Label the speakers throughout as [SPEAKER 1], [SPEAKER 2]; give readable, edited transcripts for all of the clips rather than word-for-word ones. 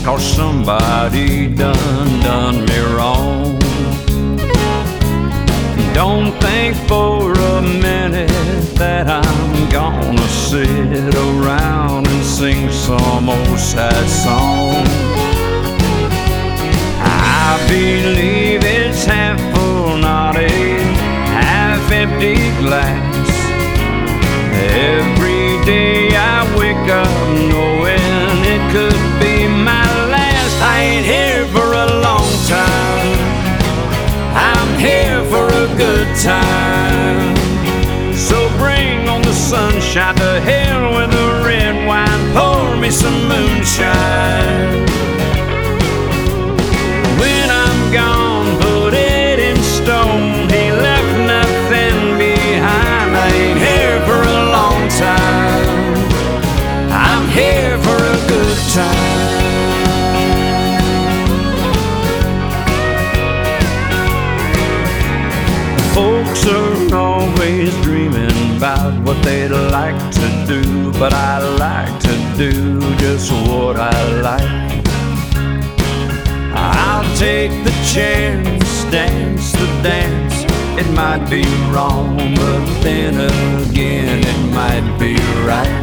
[SPEAKER 1] 'cause somebody done me wrong. Don't think for a minute that I'm gonna sit around and sing some old sad song. I believe it's half full, not a half-empty glass. Every day I wake up knowing it could be my last. I ain't here for a long time, I'm here for a good time. So bring on the sunshine, to hell with the red wine, pour me some moonshine. When I'm gone, put it in stone, he left nothing behind. I ain't here for a long time, I'm here for a good time. Folks are always dreaming about what they'd like to do, but I like to do just what I like. I'll take the chance, dance the dance. It might be wrong, but then again it might be right.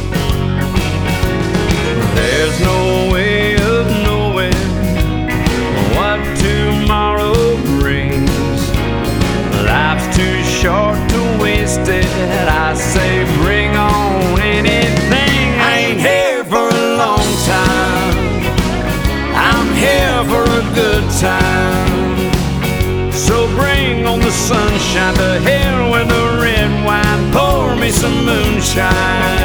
[SPEAKER 1] There's no way of knowing what tomorrow brings. Life's too short to waste it. I say bring on anything. I ain't here for a long time, I'm here for a good time. So bring on the sunshine, to hell with the red wine, pour me some moonshine.